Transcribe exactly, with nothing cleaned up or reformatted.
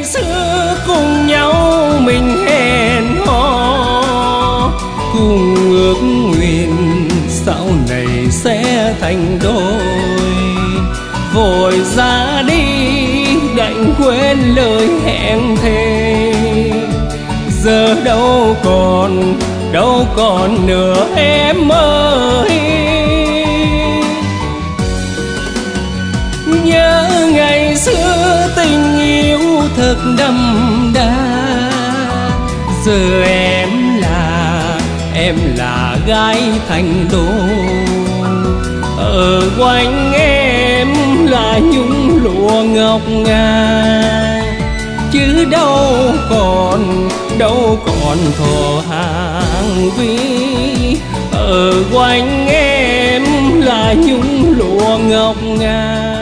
ngày xưa cùng nhau mình hẹn hò, cùng ước nguyện sau này sẽ thành đôi. Vội ra đi đành quên lời hẹn thề, giờ đâu còn đâu còn nữa em ơi. Nhớ ngày xưa tình yêu thật đậm đà, giờ em là em là gái thành đô. Ở quanh em là nhung lụa ngọc ngà, chứ đâu còn đâu còn thổ hàng vi. Ở quanh em là nhung lụa ngọc ngà.